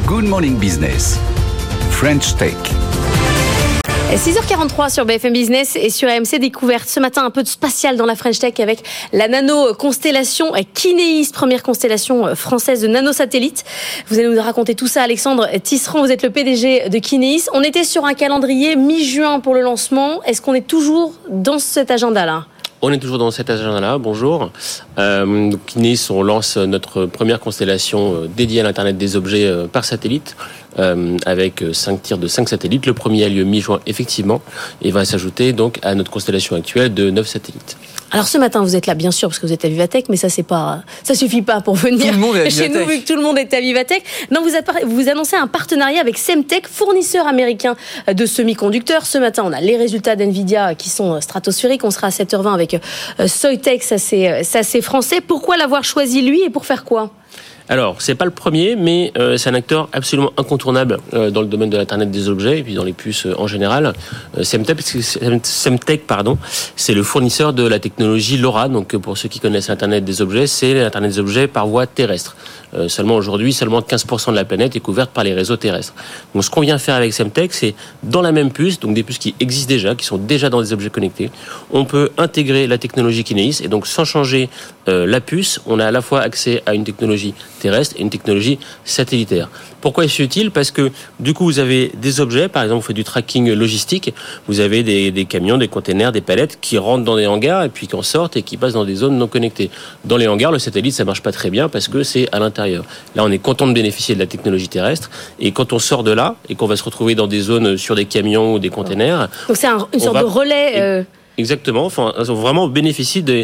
Good Morning Business, French Tech. 6h43 sur BFM Business et sur AMC Découverte. Ce matin, un peu de spatial dans la French Tech avec la nano-constellation Kinéis, première constellation française de nanosatellites. Vous allez nous raconter tout ça, Alexandre Tisserand, vous êtes le PDG de Kinéis. On était sur un calendrier mi-juin pour le lancement. Est-ce qu'on est toujours dans cet agenda-là ? On est toujours dans cet agenda-là, bonjour. Kinéis, on lance notre première constellation dédiée à l'Internet des objets par satellite, avec 5 tirs de 5 satellites. Le premier a lieu mi-juin, effectivement, et va s'ajouter donc à notre constellation actuelle de 9 satellites. Alors ce matin, vous êtes là, bien sûr, parce que vous êtes à Vivatech, mais ça suffit pas pour venir chez nous, vu que tout le monde est à Vivatech. Non, vous annoncez un partenariat avec Semtech, fournisseur américain de semi-conducteurs. Ce matin, on a les résultats d'NVIDIA qui sont stratosphériques. On sera à 7h20 avec Soitec, ça c'est français. Pourquoi l'avoir choisi lui et pour faire quoi ? Alors, c'est pas le premier, mais c'est un acteur absolument incontournable dans le domaine de l'Internet des objets et puis dans les puces en général. Semtech, c'est le fournisseur de la technologie LoRa. Donc, pour ceux qui connaissent l'Internet des objets, c'est l'Internet des objets par voie terrestre. Seulement aujourd'hui, 15% de la planète est couverte par les réseaux terrestres. Donc, ce qu'on vient faire avec Semtech, c'est dans la même puce, donc des puces qui existent déjà, qui sont déjà dans des objets connectés, on peut intégrer la technologie Kinéis et donc sans changer la puce, on a à la fois accès à une technologie terrestre et une technologie satellitaire. Pourquoi est-ce utile ? Parce que du coup, vous avez des objets, par exemple, vous faites du tracking logistique, vous avez des camions, des containers, des palettes qui rentrent dans des hangars et puis qui en sortent et qui passent dans des zones non connectées. Dans les hangars, le satellite, ça marche pas très bien parce que c'est à l'intérieur. Là, on est content de bénéficier de la technologie terrestre et quand on sort de là et qu'on va se retrouver dans des zones sur des camions ou des containers... Donc c'est une sorte de relais... Exactement, enfin, vraiment on bénéficie des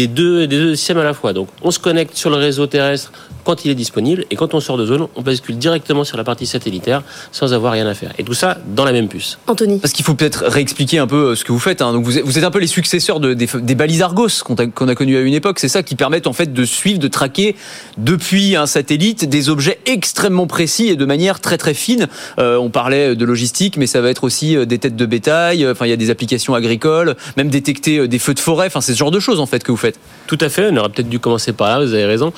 deux systèmes à la fois. Donc on se connecte sur le réseau terrestre quand il est disponible et quand on sort de zone, on bascule directement sur la partie satellitaire sans avoir rien à faire. Et tout ça dans la même puce. Anthony. Parce qu'il faut peut-être réexpliquer un peu ce que vous faites. Donc vous êtes un peu les successeurs des balises Argos qu'on a connus à une époque. C'est ça qui permettent en fait de suivre, de traquer depuis un satellite des objets extrêmement précis et de manière très très fine. On parlait de logistique, mais ça va être aussi des têtes de bétail. Enfin, il y a des applications agricoles, même détecter des feux de forêt. Enfin, c'est ce genre de choses en fait que vous faites. Tout à fait. On aurait peut-être dû commencer par là. Vous avez raison.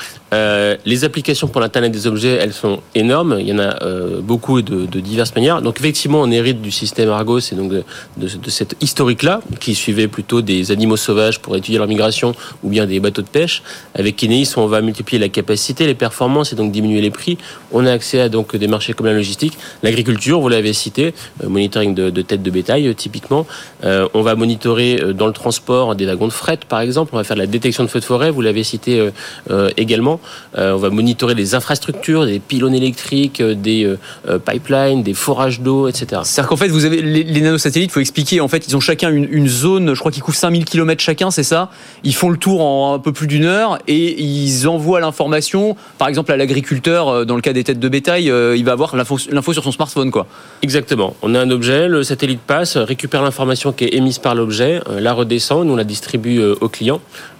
Les applications pour l'Internet des objets, elles sont énormes. Il y en a beaucoup de diverses manières. Donc effectivement, on hérite du système Argos et donc de cette historique-là, qui suivait plutôt des animaux sauvages pour étudier leur migration ou bien des bateaux de pêche. Avec Kinéis, on va multiplier la capacité, les performances et donc diminuer les prix. On a accès à donc des marchés comme la logistique, l'agriculture, vous l'avez cité, monitoring de têtes de bétail typiquement. On va monitorer dans le transport des wagons de fret, par exemple. On va faire de la détection de feux de forêt, vous l'avez cité également. On va monitorer les infrastructures, des pylônes électriques, des pipelines, des forages d'eau, etc. C'est-à-dire qu'en fait, vous avez les nanosatellites, il faut expliquer, en fait, ils ont chacun une zone, je crois qu'ils couvrent 5000 km chacun, c'est ça ? Ils font le tour en un peu plus d'une heure et ils envoient l'information, par exemple à l'agriculteur, dans le cas des têtes de bétail, il va avoir l'info sur son smartphone, quoi. Exactement. On a un objet, le satellite passe, récupère l'information qui est émise par l'objet, la redescend, nous on la distribue aux clients.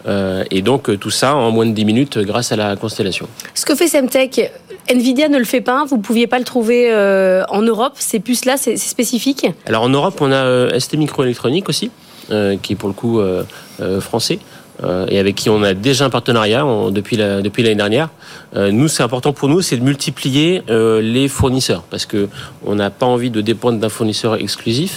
Et donc tout ça en moins de 10 minutes grâce à la constellation. Ce que fait Semtech, NVIDIA ne le fait pas, vous ne pouviez pas le trouver en Europe, ces puces-là, c'est spécifique ? Alors en Europe, on a ST Microélectronique aussi, qui est pour le coup français. Et avec qui on a déjà un partenariat depuis l'année dernière. Nous, c'est important pour nous, c'est de multiplier les fournisseurs parce que on n'a pas envie de dépendre d'un fournisseur exclusif.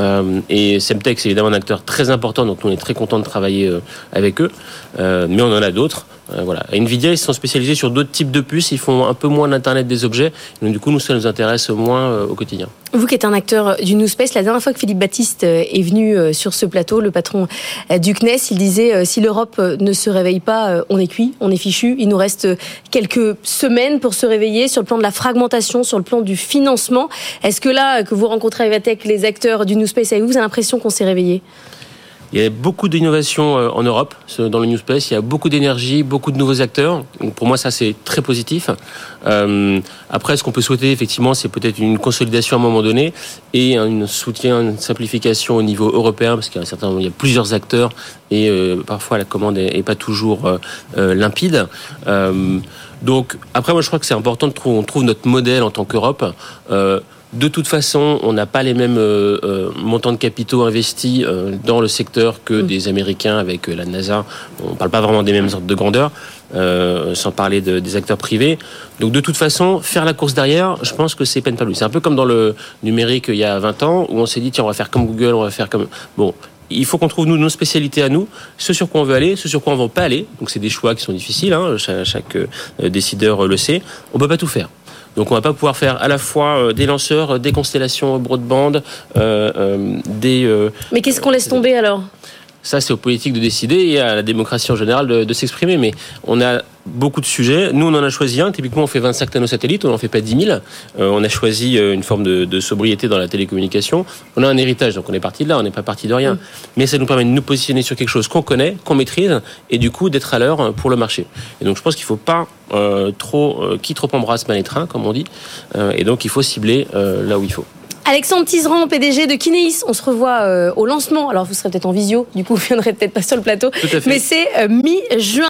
Et Semtech, c'est évidemment un acteur très important, donc nous, on est très content de travailler avec eux. Mais on en a d'autres. Voilà. NVIDIA, ils sont spécialisés sur d'autres types de puces. Ils font un peu moins d'Internet des objets. Donc, du coup, nous, ça nous intéresse moins au quotidien. Vous qui êtes un acteur du New Space, la dernière fois que Philippe Baptiste est venu sur ce plateau, le patron du CNES, il disait si l'Europe ne se réveille pas, on est cuit, on est fichu. Il nous reste quelques semaines pour se réveiller sur le plan de la fragmentation, sur le plan du financement. Est-ce que là, que vous rencontrez à Vivatech les acteurs du New Space avec vous, vous avez l'impression qu'on s'est réveillé ? Il y a beaucoup d'innovations en Europe dans le New Space. Il y a beaucoup d'énergie, beaucoup de nouveaux acteurs. Donc pour moi, ça, c'est très positif. Après, ce qu'on peut souhaiter, effectivement, c'est peut-être une consolidation à un moment donné et un soutien, une simplification au niveau européen, parce qu'il y a plusieurs acteurs et parfois la commande est pas toujours limpide. Donc après, moi, je crois que c'est important qu'on trouve notre modèle en tant qu'Europe. De toute façon, on n'a pas les mêmes montants de capitaux investis dans le secteur que des Américains avec la NASA. On ne parle pas vraiment des mêmes ordres de grandeur. sans parler des acteurs privés. Donc de toute façon, faire la course derrière, je pense que c'est peine perdue. C'est un peu comme dans le numérique il y a 20 ans, où on s'est dit, tiens, on va faire comme Google, on va faire comme... Bon, il faut qu'on trouve nos spécialités à nous, ce sur quoi on veut aller, ce sur quoi on ne veut pas aller. Donc c'est des choix qui sont difficiles, chaque décideur le sait. On ne peut pas tout faire. Donc on va pas pouvoir faire à la fois des lanceurs, des constellations broadband, Mais qu'est-ce qu'on laisse tomber alors ? Ça, c'est aux politiques de décider et à la démocratie en général de s'exprimer. Mais on a beaucoup de sujets. Nous, on en a choisi un. Typiquement, on fait 25 nanosatellites. On n'en fait pas 10 000. On a choisi une forme de sobriété dans la télécommunication. On a un héritage. Donc, on est parti de là. On n'est pas parti de rien. Mais ça nous permet de nous positionner sur quelque chose qu'on connaît, qu'on maîtrise et du coup, d'être à l'heure pour le marché. Et donc, je pense qu'il ne faut pas qui trop embrasse mal les trains, comme on dit. Et donc, il faut cibler là où il faut. Alexandre Tisserand, PDG de Kineis, on se revoit au lancement. Alors vous serez peut-être en visio, du coup vous viendrez peut-être pas sur le plateau, mais c'est mi-juin.